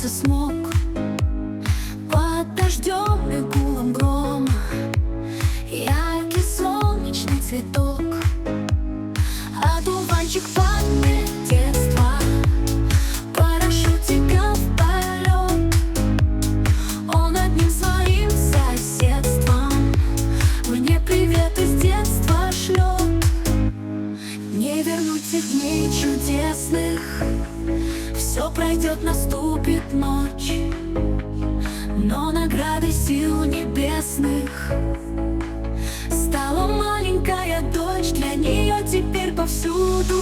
согреться смог под дождем и гулом грома. Яркий солнечный цветок, одуванчик память детства, прошу тебя в полет. Он одним своим соседством мне привет из детства шлет. Не вернуть тех дней чудесных, все пройдет, наступит ночь, но наградой сил небесных стала маленькая дочь. Для нее теперь повсюду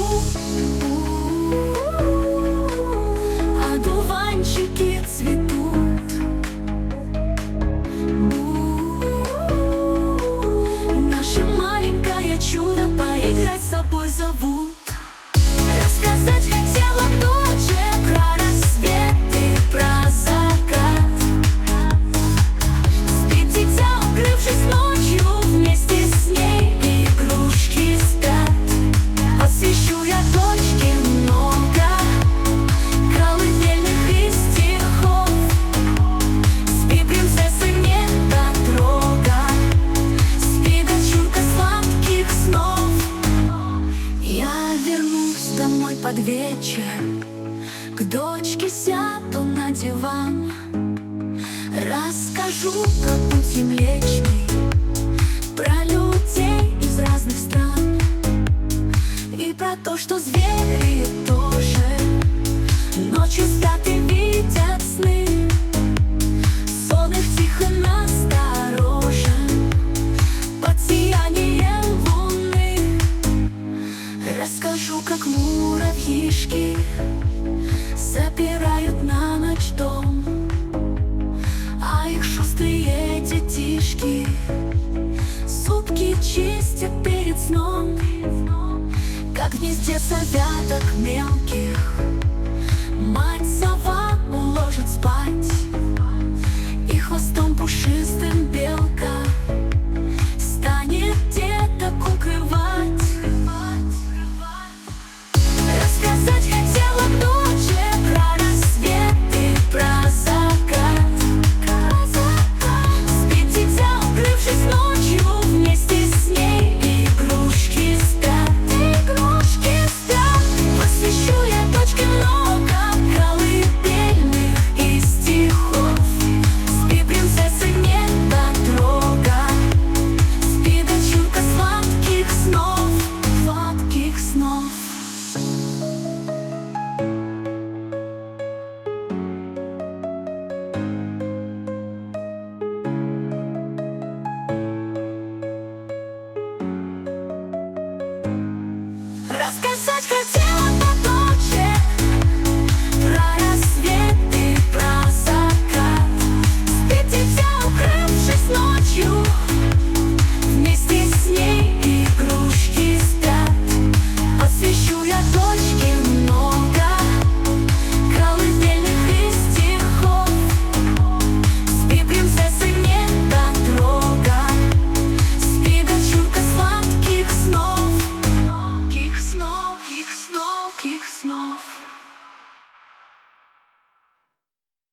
одуванчики цветут. Наше маленькое чудо поиграть с собой зовут. Рассказать хотела тоже про рассвет и про закат. Спит дитя, укрывшись ночью, вместе с ней игрушки спят. Посвящу я дочке много колыбельных и стихов. Спи, принцесса, не дотрога, спи, дочурка, сладких снов. Я вернусь домой под вечер, к дочке сяду на диван. Расскажу про путь Млечный, про людей из разных стран, и про то, что звери тоже ночью спят и видят сны. Сон их тихо насторожен под сиянием луны. Расскажу, как муравьишки запирают на ночь дом, а их шустрые детишки зубки чистят перед сном. Как в гнезде совяток мелких